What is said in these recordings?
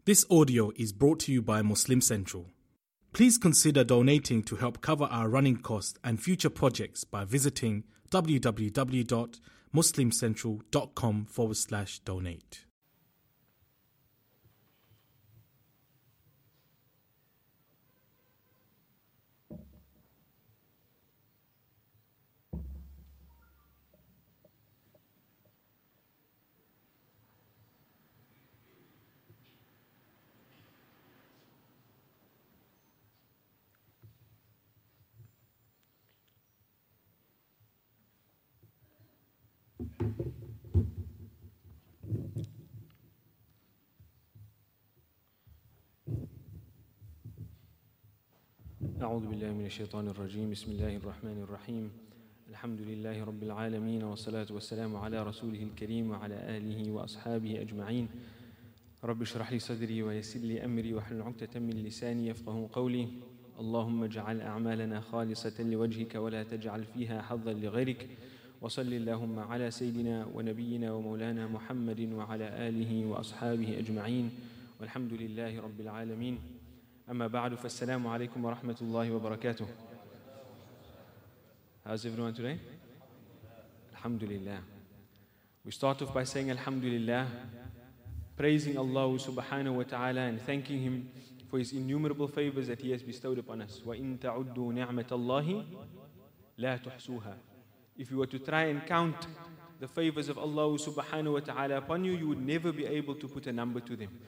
This audio is brought to you by Muslim Central. Please consider donating to help cover our running costs and future projects by visiting www.muslimcentral.com/donate. أعوذ بالله من الشيطان الرجيم بسم الله الرحمن الرحيم الحمد لله رب العالمين والصلاة والسلام على رسوله الكريم وعلى آله وأصحابه أجمعين رب اشرح لي صدري ويسر لي أمري واحلل عقدة من لساني يفقهوا قولي اللهم اجعل أعمالنا خالصة لوجهك ولا تجعل فيها حظا لغيرك وصل اللهم على سيدنا ونبينا ومولانا محمد وعلى آله وأصحابه أجمعين والحمد لله رب العالمين أما بعد فالسلام عليكم ورحمة الله وبركاته. How's everyone today? Alhamdulillah. We start off by saying Alhamdulillah, praising Allah subhanahu wa ta'ala and thanking Him for His innumerable favors that He has bestowed upon us. وَإِن تَعُدُّوا نِعْمَةَ اللَّهِ لَا تُحْصُوهَا. If you were to try and count the favors of Allah subhanahu wa ta'ala upon you, you would never be able to put a number to them.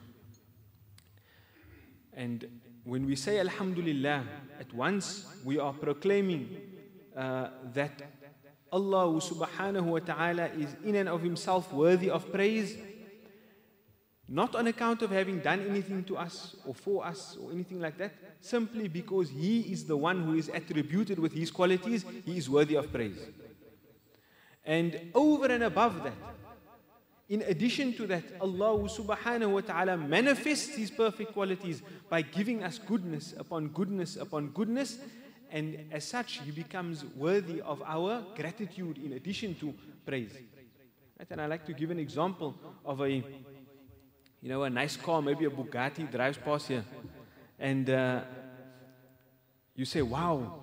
And when we say Alhamdulillah, at once we are proclaiming that Allah subhanahu wa ta'ala is in and of Himself worthy of praise, not on account of having done anything to us or for us or anything like that, simply because He is the one who is attributed with His qualities, He is worthy of praise. And over and above that, in addition to that, Allah subhanahu wa ta'ala manifests His perfect qualities by giving us goodness upon goodness upon goodness, and as such He becomes worthy of our gratitude in addition to praise. Right? And I like to give an example of a nice car, maybe a Bugatti drives past here, and you say, wow,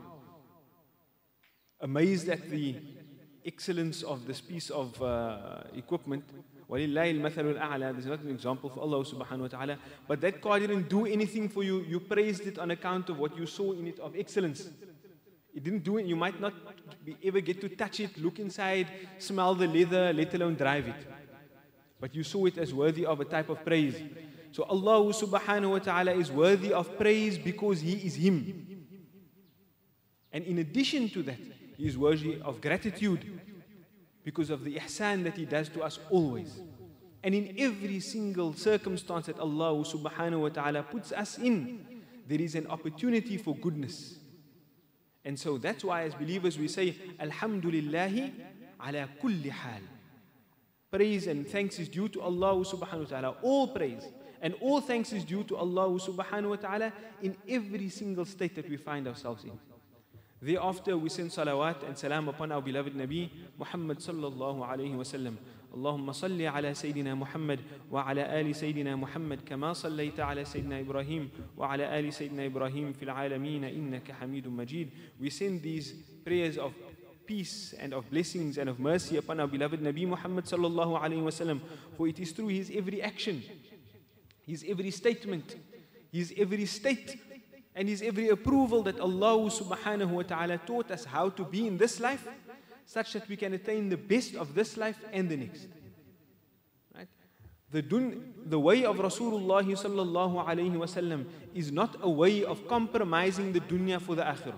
amazed at the excellence of this piece of equipment. وَلِلَّهِ الْمَثَلُ الْأَعْلَى. There's not an example for Allah subhanahu wa ta'ala. But that car didn't do anything for you. You praised it on account of what you saw in it of excellence. It didn't do it. You might not ever get to touch it, look inside, smell the leather, let alone drive it. But you saw it as worthy of a type of praise. So Allah subhanahu wa ta'ala is worthy of praise because He is Him. And in addition to that, He is worthy of gratitude because of the ihsan that He does to us always. And in every single circumstance that Allah subhanahu wa ta'ala puts us in, there is an opportunity for goodness. And so that's why as believers we say, Alhamdulillahi ala kulli hal. Praise and thanks is due to Allah subhanahu wa ta'ala. All praise and all thanks is due to Allah subhanahu wa ta'ala in every single state that we find ourselves in. Thereafter we send salawat and salam upon our beloved Nabi Muhammad sallallahu alayhi wa sallam. Allahumma salli ala Sayyidina Muhammad wa ala ali Sayyidina Muhammad kama sallayta ala Sayyidina Ibrahim wa ala ali Sayyidina Ibrahim fil alameen innaka hamidun majid. We send these prayers of peace and of blessings and of mercy upon our beloved Nabi Muhammad sallallahu alayhi wa sallam, for it is through his every action, his every statement, his every state, and His every approval that Allah subhanahu wa ta'ala taught us how to be in this life, such that we can attain the best of this life and the next. Right? The way of Rasulullah sallallahu alayhi wa sallam is not a way of compromising the dunya for the akhirah.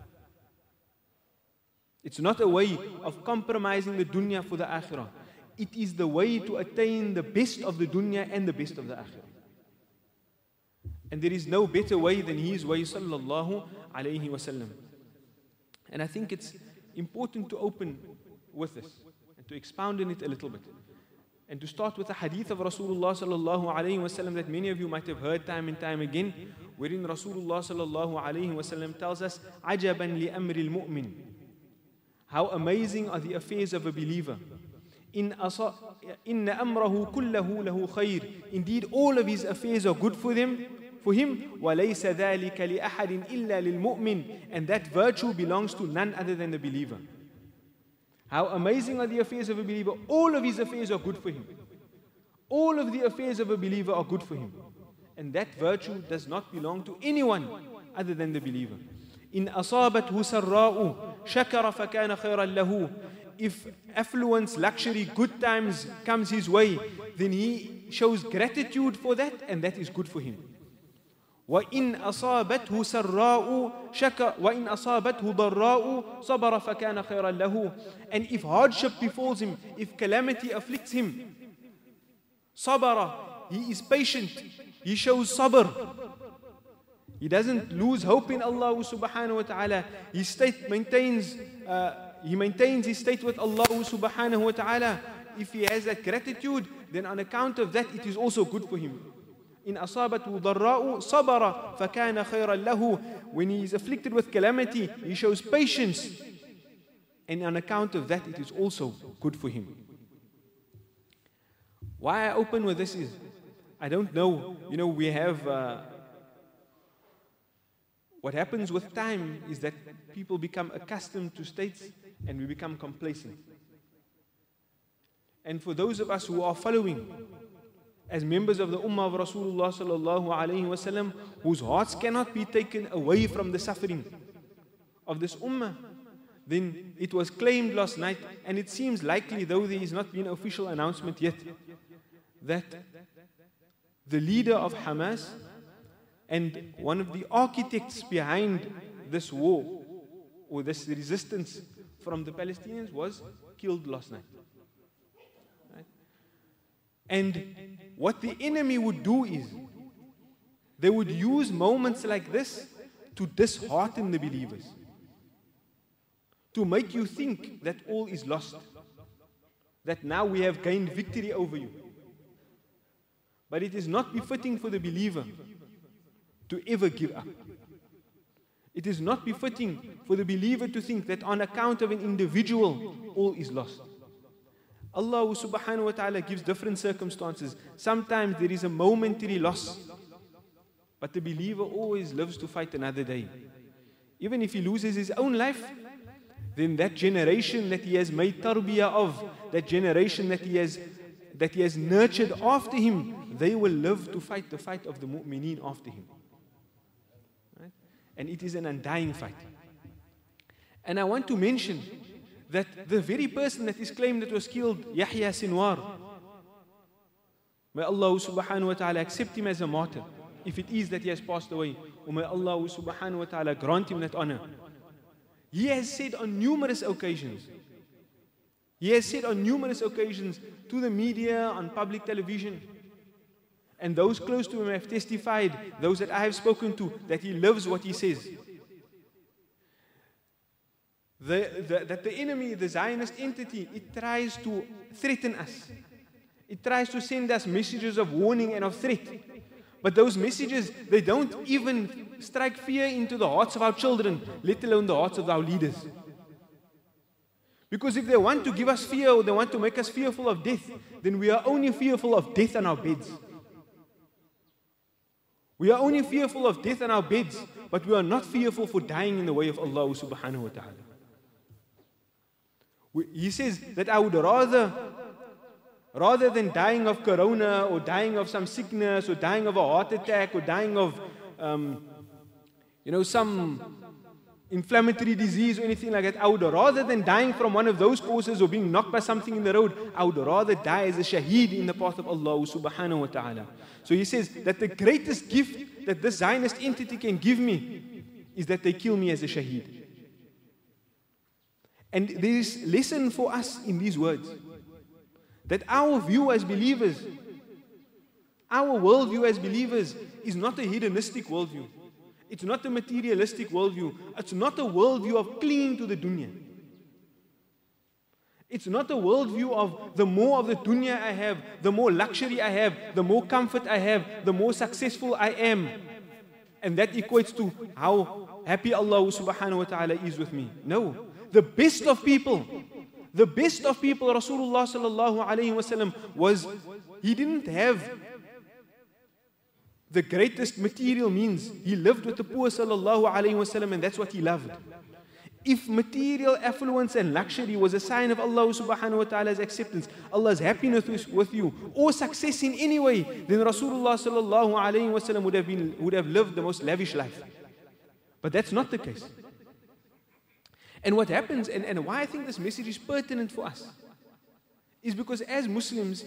It's not a way of compromising the dunya for the akhirah. It is the way to attain the best of the dunya and the best of the akhirah. And there is no better way than His way sallallahu alayhi wa sallam. And I think it's important to open with this and to expound on it a little bit. And to start with a hadith of Rasulullah sallallahu alayhi wa sallam that many of you might have heard time and time again, wherein Rasulullah sallallahu alayhi wa sallam tells us, عَجَبًا لِأَمْرِ الْمُؤْمِنِ. How amazing are the affairs of a believer. إن أمره كله له خير. Indeed, all of his affairs are good for him. وليس ذلك لأحد إلا للمؤمن. And that virtue belongs to none other than the believer. How amazing are the affairs of a believer? All of his affairs are good for him. All of the affairs of a believer are good for him. And that virtue does not belong to anyone other than the believer. إن أصابته سراء شكر فكان خيرا له. If affluence, luxury, good times comes his way, then he shows gratitude for that, and that is good for him. وإن أصابته سراء شكر وإن أصابته ضراء صبر فكان خيرا له. And if hardship befalls him, if calamity afflicts him, صبر, he is patient, he shows sabr. He doesn't lose hope in Allah subhanahu wa ta'ala. His state maintains his state with Allah subhanahu wa ta'ala. If he has that gratitude, then on account of that, it is also good for him. إن أصابته ضراء صبر فكان خيرا له. When he is afflicted with calamity, he shows patience, and on account of that, it is also good for him. Why I open with this is, I don't know. We have what happens with time is that people become accustomed to states and we become complacent. And for those of us who are following as members of the Ummah of Rasulullah sallallahu alayhi wasallam, whose hearts cannot be taken away from the suffering of this Ummah, then it was claimed last night, and it seems likely, though there has not been an official announcement yet, that the leader of Hamas and one of the architects behind this war or this resistance from the Palestinians was killed last night. And what the enemy would do is, they would use moments like this to dishearten the believers, to make you think that all is lost, that now we have gained victory over you. But it is not befitting for the believer to ever give up. It is not befitting for the believer to think that on account of an individual, all is lost. Allah subhanahu wa ta'ala gives different circumstances. Sometimes there is a momentary loss, but the believer always lives to fight another day. Even if he loses his own life, then that generation that he has made tarbiyah of, that generation that he has nurtured after him, they will live to fight the fight of the mu'mineen after him. Right? And it is an undying fight. And I want to mention that the very person that is claimed that was killed, Yahya Sinwar, may Allah subhanahu wa ta'ala accept him as a martyr, if it is that he has passed away, or may Allah subhanahu wa ta'ala grant him that honor. He has said on numerous occasions, to the media, on public television, and those close to him have testified, those that I have spoken to, that he lives what he says. That the enemy, the Zionist entity, it tries to threaten us. It tries to send us messages of warning and of threat. But those messages, they don't even strike fear into the hearts of our children, let alone the hearts of our leaders. Because if they want to give us fear, or they want to make us fearful of death, then we are only fearful of death on our beds. We are only fearful of death on our beds, but we are not fearful for dying in the way of Allah subhanahu wa ta'ala. He says that I would rather than dying of corona, or dying of some sickness, or dying of a heart attack, or dying of some inflammatory disease or anything like that, I would rather than dying from one of those causes or being knocked by something in the road, I would rather die as a shaheed in the path of Allah subhanahu wa ta'ala. So he says that the greatest gift that this Zionist entity can give me is that they kill me as a shaheed. And there is lesson for us in these words, that our view as believers, our worldview as believers is not a hedonistic worldview. It's not a materialistic worldview. It's not a worldview of clinging to the dunya. It's not a worldview of the more of the dunya I have, the more luxury I have, the more comfort I have, the more successful I am. And that equates to how happy Allah subhanahu wa ta'ala is with me. No. The best of people, The best of people, Rasulullah sallallahu alayhi wasallam, was, he didn't have the greatest material means. He lived with the poor sallallahu alayhi wasallam, and that's what he loved. If material affluence and luxury was a sign of Allah subhanahu wa ta'ala's acceptance, Allah's happiness with you, or success in any way, then Rasulullah sallallahu alayhi wasallam would have lived the most lavish life. But that's not the case. And what happens, and why I think this message is pertinent for us, is because as Muslims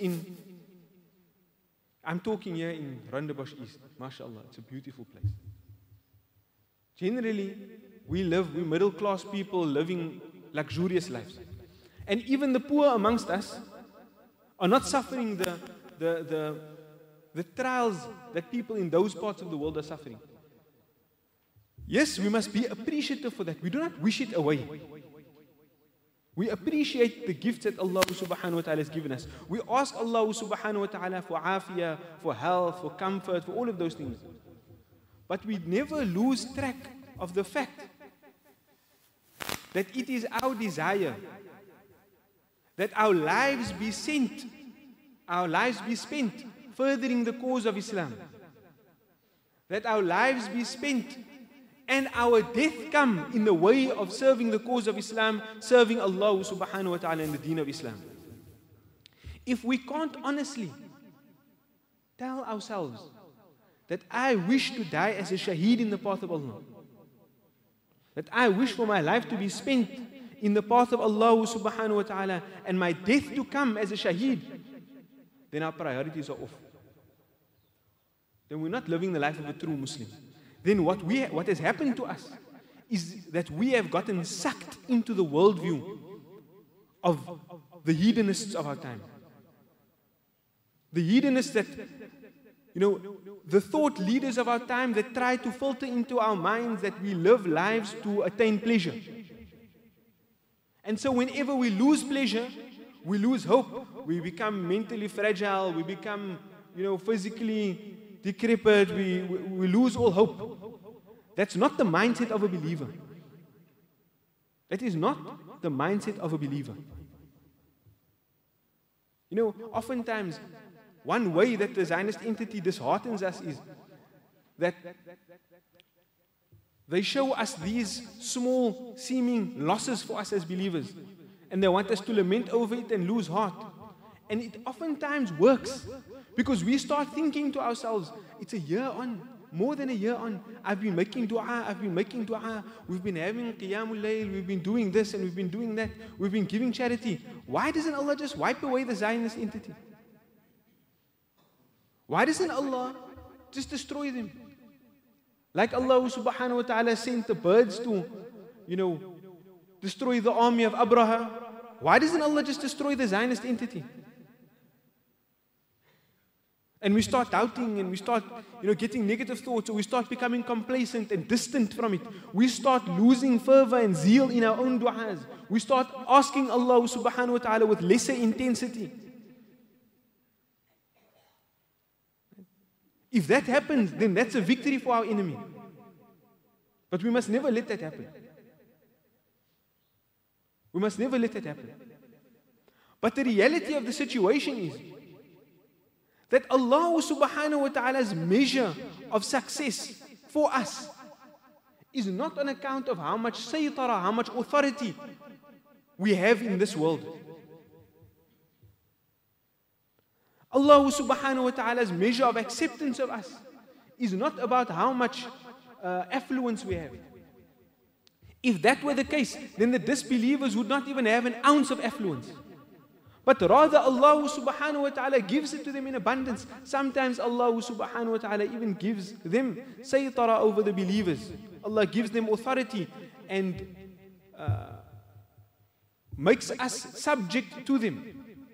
I'm talking here in Rondebosch East, mashallah, it's a beautiful place. Generally, we're middle class people living luxurious lives. And even the poor amongst us are not suffering the trials that people in those parts of the world are suffering. Yes, we must be appreciative for that. We do not wish it away. We appreciate the gifts that Allah subhanahu wa ta'ala has given us. We ask Allah subhanahu wa ta'ala for afiyah, for health, for comfort, for all of those things. But we never lose track of the fact that it is our desire that our lives be spent furthering the cause of Islam. That our lives be spent and our death come in the way of serving the cause of Islam, serving Allah subhanahu wa ta'ala in the deen of Islam. If we can't honestly tell ourselves that I wish to die as a shaheed in the path of Allah, that I wish for my life to be spent in the path of Allah subhanahu wa ta'ala and my death to come as a shaheed, then our priorities are off. Then we're not living the life of a true Muslim. Then what has happened to us is that we have gotten sucked into the worldview of the hedonists of our time. The hedonists that, the thought leaders of our time that try to filter into our minds that we live lives to attain pleasure. And so whenever we lose pleasure, we lose hope. We become mentally fragile. We become, physically decrepit. We lose all hope. That's not the mindset of a believer. That is not the mindset of a believer. Oftentimes, one way that the Zionist entity disheartens us is that they show us these small seeming losses for us as believers, and they want us to lament over it and lose heart. And it oftentimes works, because we start thinking to ourselves, it's a year on, more than a year on, I've been making dua, we've been having qiyamul layl, we've been doing this and we've been doing that, we've been giving charity. Why doesn't Allah just wipe away the Zionist entity? Why doesn't Allah just destroy them? Like Allah subhanahu wa ta'ala sent the birds to, destroy the army of Abraha. Why doesn't Allah just destroy the Zionist entity? And we start doubting and we start, getting negative thoughts, or we start becoming complacent and distant from it. We start losing fervor and zeal in our own du'as. We start asking Allah subhanahu wa ta'ala with lesser intensity. If that happens, then that's a victory for our enemy. But we must never let that happen. We must never let that happen. But the reality of the situation is that Allah subhanahu wa ta'ala's measure of success for us is not on account of how much saytara, how much authority we have in this world. Allah subhanahu wa ta'ala's measure of acceptance of us is not about how much affluence we have. If that were the case, then the disbelievers would not even have an ounce of affluence. But rather Allah subhanahu wa ta'ala gives it to them in abundance. Sometimes Allah subhanahu wa ta'ala even gives them saytara over the believers. Allah gives them authority and makes us subject to them.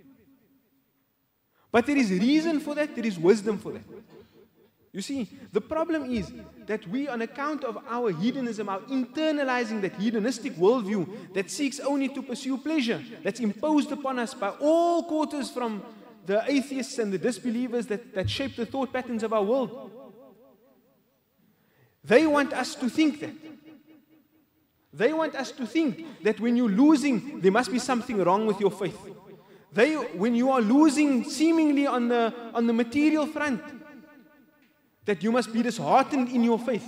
But there is reason for that, there is wisdom for that. You see, the problem is that we, on account of our hedonism, our internalizing that hedonistic worldview that seeks only to pursue pleasure, that's imposed upon us by all quarters from the atheists and the disbelievers that shape the thought patterns of our world. They want us to think that. They want us to think that when you're losing, there must be something wrong with your faith. When you are losing seemingly on the material front, that you must be disheartened in your faith.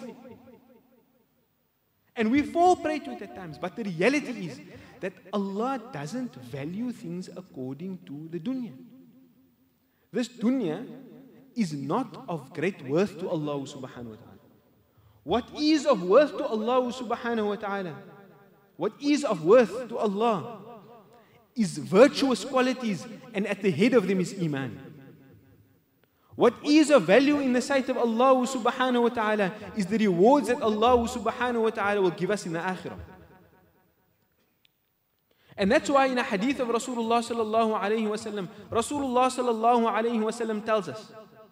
And we fall prey to it at times. But the reality is that Allah doesn't value things according to the dunya. This dunya is not of great worth to Allah subhanahu wa ta'ala. What is of worth to Allah subhanahu wa ta'ala? What is of worth to Allah is virtuous qualities, and at the head of them is Iman. What is of value in the sight of Allah subhanahu wa ta'ala is the rewards that Allah subhanahu wa ta'ala will give us in the akhirah. And that's why in a hadith of Rasulullah sallallahu alayhi wa sallam, Rasulullah sallallahu alayhi wa sallam tells us,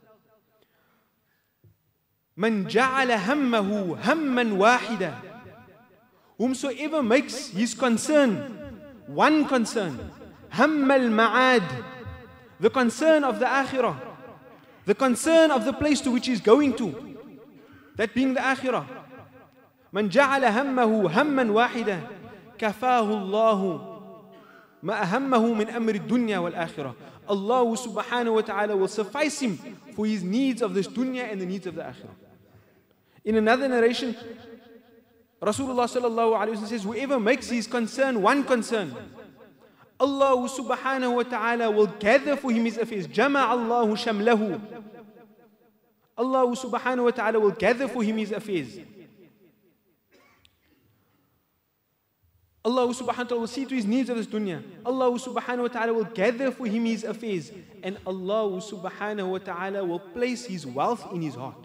Man ja'ala hammahu hamman wahida. Whomsoever makes his concern one concern, hammal ma'ad, the concern of the akhirah, the concern of the place to which he is going to, that being the akhirah. Man ja'ala hammahu hamman wahida, kafahu Allahu ma ahammahu min amri dunya wal akhirah. Allah subhanahu wa ta'ala will suffice him for his needs of this dunya and the needs of the akhirah. In another narration, Rasulullah sallallahu alayhi wa sallam says, whoever makes his concern one concern, Allah subhanahu wa ta'ala will gather for him his affairs. Jama' Allahu shamlahu. Allah subhanahu wa ta'ala will gather for him his affairs. Allah subhanahu wa ta'ala will see to his needs of this dunya. Allah subhanahu wa ta'ala will gather for him his affairs. And Allah subhanahu wa ta'ala will place his wealth in his heart.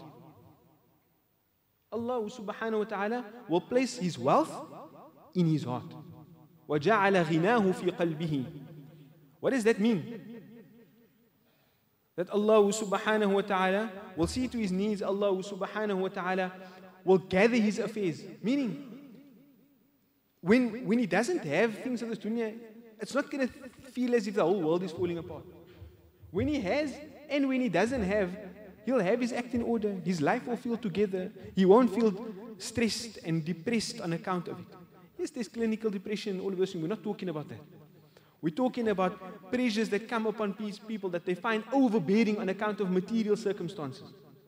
Allah subhanahu wa ta'ala will place his wealth in his heart. وَجَعَلَ غِنَاهُ فِي قَلْبِهِ. What does that mean? That Allah subhanahu wa ta'ala will see to his needs. Allah subhanahu wa ta'ala will gather his affairs. Meaning, when he doesn't have things of this dunya, it's not going to feel as if the whole world is falling apart. When he has and when he doesn't have, he'll have his act in order. His life will feel together. He won't feel stressed and depressed on account of it. Yes, there's clinical depression and all of those things. We're not talking about that. We're talking about pressures that come upon people that they find overbearing on account of material circumstances.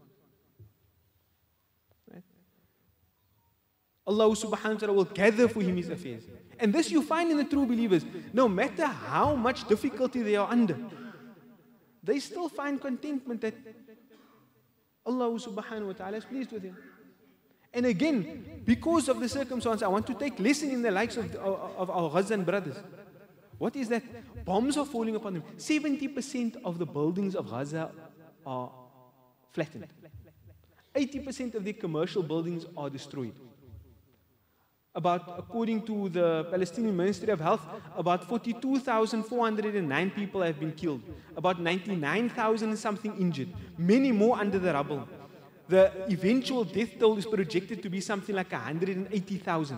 Right? Allah subhanahu wa ta'ala will gather for him his affairs. And this you find in the true believers. No matter how much difficulty they are under, they still find contentment that Allah subhanahu wa ta'ala is pleased with him. And again, because of the circumstance, I want to take lesson in the likes of our Ghazan brothers. What is that? Bombs are falling upon them. 70% of the buildings of Gaza are flattened. 80% of the commercial buildings are destroyed. According to the Palestinian Ministry of Health, about 42,409 people have been killed. About 99,000 something injured. Many more under the rubble. The eventual death toll is projected to be something like 180,000.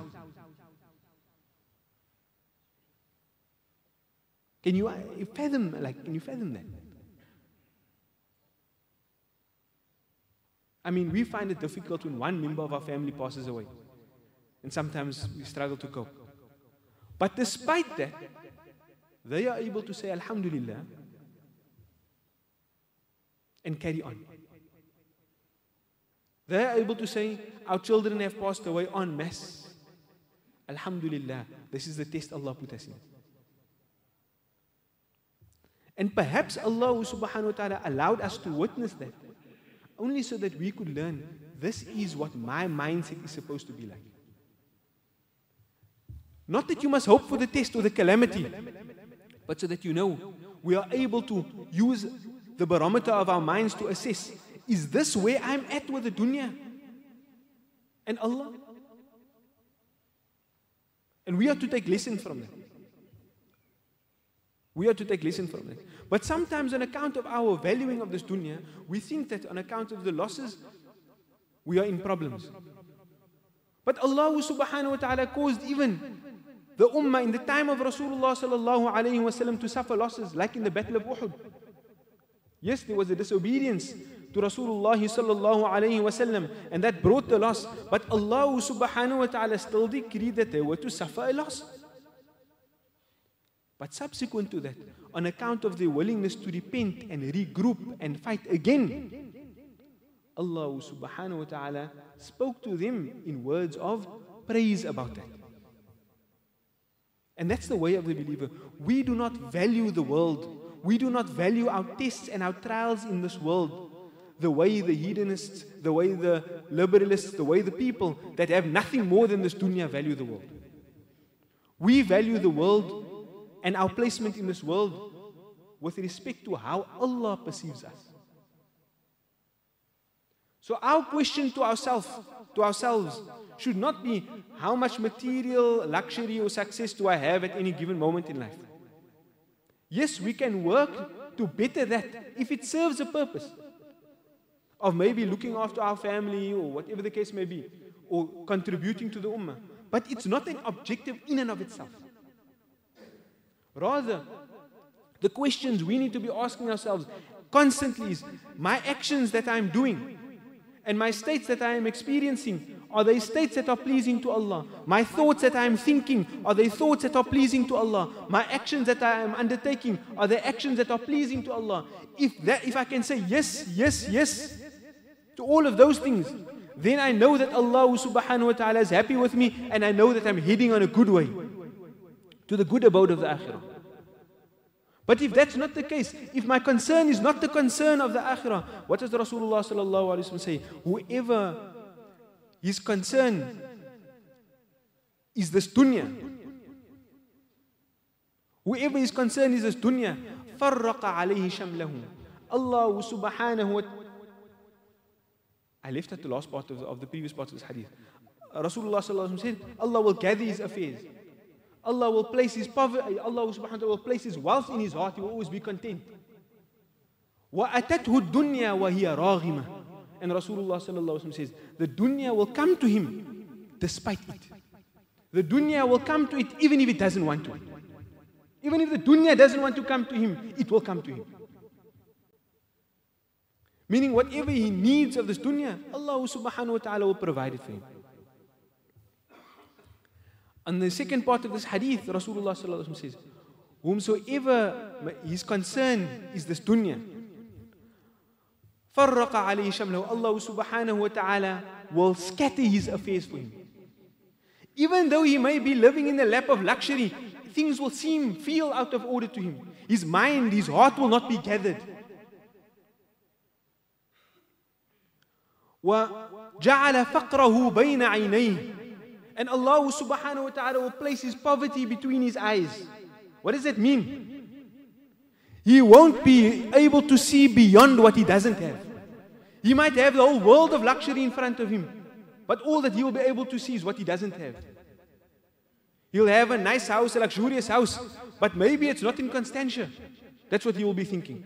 Can you fathom that? I mean, we find it difficult when one member of our family passes away. And sometimes we struggle to cope. But despite that, they are able to say Alhamdulillah and carry on. They are able to say, our children have passed away en masse. Alhamdulillah, this is the test Allah put us in. And perhaps Allah subhanahu wa ta'ala allowed us to witness that only so that we could learn, this is what my mindset is supposed to be like. Not that you must hope for the test or the calamity, but so that you know we are able to use the barometer of our minds to assess, is this where I'm at with the dunya and Allah? And we are to take lesson from that. We are to take lesson from that. But sometimes on account of our valuing of this dunya, we think that on account of the losses, we are in problems. But Allah subhanahu wa ta'ala caused even the ummah in the time of Rasulullah sallallahu alayhi wa sallam to suffer losses, like in the Battle of Uhud. Yes, there was a disobedience to Rasulullah sallallahu alayhi wasallam, and that brought the loss. But Allah subhanahu wa ta'ala still decreed that they were to suffer a loss. But subsequent to that, on account of their willingness to repent and regroup and fight again, Allah subhanahu wa ta'ala spoke to them in words of praise about that. And that's the way of the believer. We do not value the world. We do not value our tests and our trials in this world the way the hedonists, the way the liberalists, the way the people that have nothing more than this dunya value the world. We value the world and our placement in this world with respect to how Allah perceives us. So our question to ourselves should not be how much material, luxury or success do I have at any given moment in life. Yes, we can work to better that if it serves a purpose of maybe looking after our family or whatever the case may be, or contributing to the ummah. But it's not an objective in and of itself. Rather, the questions we need to be asking ourselves constantly is, my actions that I'm doing and my states that I am experiencing, are they states that are pleasing to Allah? My thoughts that I am thinking, are they thoughts that are pleasing to Allah? My actions that I am undertaking, are they actions that are pleasing to Allah? If I can say yes, yes, yes to all of those things, then I know that Allah subhanahu wa ta'ala is happy with me, and I know that I'm heading on a good way to the good abode of the akhirah. But if that's not the case, if my concern is not the concern of the akhirah, what does the Rasulullah sallallahu alaihi wasallam say? Whoever his concern is this dunya, whoever his concern is this dunya, farraqa alayhi shamlahu. Allah subhanahu wa ta'ala. I left at the last part of the previous part of this hadith. Rasulullah sallallahu alaihi wasallam said, Allah will gather his affairs. Allah will place his poverty, Allah subhanahu wa ta'ala will place his wealth in his heart. He will always be content. وَأَتَتْهُ الدُّنْيَا وَهِيَ رَاغِمَةٌ. And Rasulullah sallallahu alaihi wasallam says, the dunya will come to him despite it. The dunya will come to it even if it doesn't want to. Even if the dunya doesn't want to come to him, it will come to him. Meaning whatever he needs of this dunya, Allah subhanahu wa ta'ala will provide it for him. On the second part of this hadith, Rasulullah sallallahu alaihi wasallam says, whomsoever his concern is this dunya, farraqa alayhi shamlahu, Allah subhanahu wa ta'ala will scatter his affairs for him. Even though he may be living in the lap of luxury, things will feel out of order to him. His mind, his heart will not be gathered. وَجَعَلَ فَقْرَهُ بَيْنَ عَيْنَيْهِ. And Allah subhanahu wa ta'ala will place his poverty between his eyes. What does that mean? He won't be able to see beyond what he doesn't have. He might have the whole world of luxury in front of him, but all that he will be able to see is what he doesn't have. He'll have a nice house, a luxurious house, but maybe it's not in Constantia. That's what he will be thinking.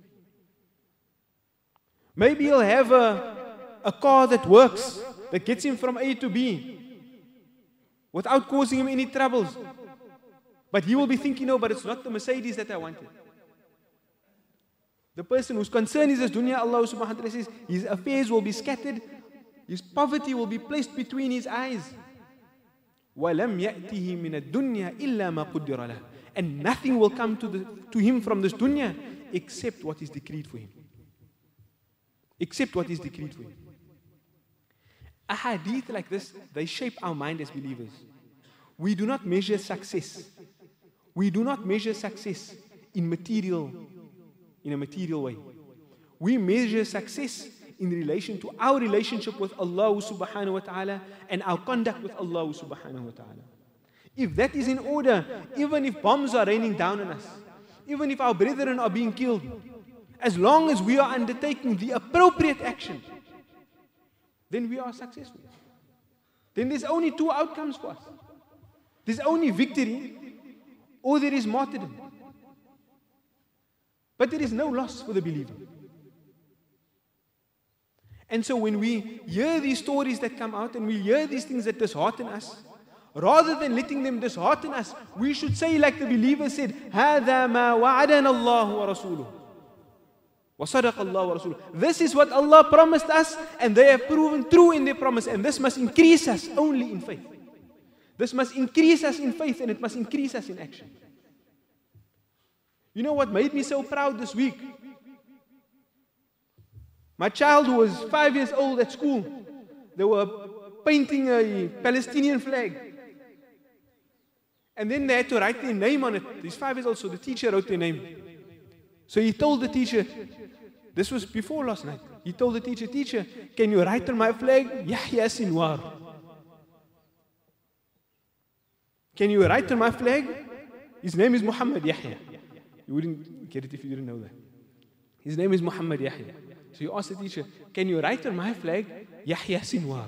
Maybe he'll have a car that works, that gets him from A to B, without causing him any troubles. But he will be thinking, no, but it's not the Mercedes that I wanted. The person whose concern is this dunya, Allah subhanahu wa ta'ala says, his affairs will be scattered, his poverty will be placed between his eyes. وَلَمْ يَأْتِهِ مِنَ الدُّنْيَا إِلَّا مَا قُدِّرَ لَهُ. And nothing will come to him from this dunya except what is decreed for him. Except what is decreed for him. A hadith like this, they shape our mind as believers. We do not measure success. We do not measure success in a material way. We measure success in relation to our relationship with Allah subhanahu wa ta'ala and our conduct with Allah subhanahu wa ta'ala. If that is in order, even if bombs are raining down on us, even if our brethren are being killed, as long as we are undertaking the appropriate action, then we are successful. Then there's only two outcomes for us. There's only victory or there is martyrdom. But there is no loss for the believer. And so when we hear these stories that come out and we hear these things that dishearten us, rather than letting them dishearten us, we should say like the believer said, هَذَا مَا وَعَدَنَا اللَّهُ وَرَسُولُهُ وَصَدَقَ اللَّهُ وَرَسُولُهُ. This is what Allah promised us, and they have proven true in their promise, and this must increase us only in faith. This must increase us in faith, and it must increase us in action. You know what made me so proud this week? My child, who was 5 years old at school, they were painting a Palestinian flag. And then they had to write their name on it. He's 5 years old, so the teacher wrote their name. So he told the teacher, this was before last night, he told the teacher, "Teacher, can you write on my flag, Yahya Sinwar? Can you write on my flag? His name is Muhammad Yahya." You wouldn't get it if you didn't know that. His name is Muhammad Yahya. So he asked the teacher, "Can you write on my flag, Yahya Sinwar?"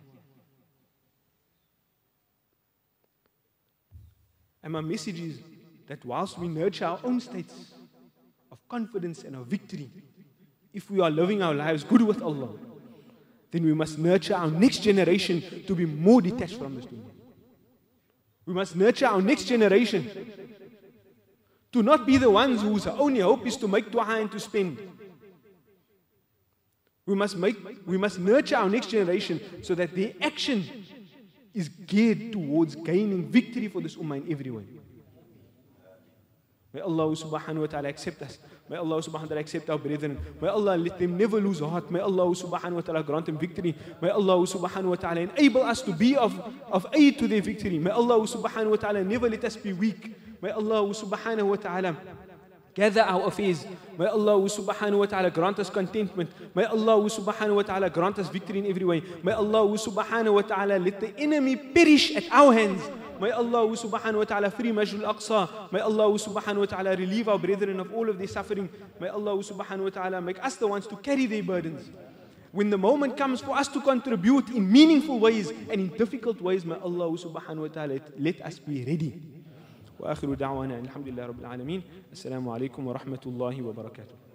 And my message is that whilst we nurture our own states of confidence and of victory, if we are living our lives good with Allah, then we must nurture our next generation to be more detached from this dunya. We must nurture our next generation to not be the ones whose only hope is to make dua and to spend. We must nurture our next generation so that their action is geared towards gaining victory for this ummah in every way. May Allah subhanahu wa ta'ala accept us. May Allah subhanahu wa ta'ala accept our brethren. May Allah let them never lose heart. May Allah subhanahu wa ta'ala grant them victory. May Allah subhanahu wa ta'ala enable us to be of aid to their victory. May Allah subhanahu wa ta'ala never let us be weak. May Allah subhanahu wa ta'ala gather our affairs. May Allah subhanahu wa ta'ala grant us contentment. May Allah subhanahu wa ta'ala grant us victory in every way. May Allah subhanahu wa ta'ala let the enemy perish at our hands. May Allah subhanahu wa ta'ala free Masjid al-Aqsa. May Allah subhanahu wa ta'ala relieve our brethren of all of their suffering. May Allah subhanahu wa ta'ala make us the ones to carry their burdens. When the moment comes for us to contribute in meaningful ways and in difficult ways, may Allah subhanahu wa ta'ala let us be ready. وآخر دعوانا الحمد لله رب العالمين. السلام عليكم ورحمة الله وبركاته.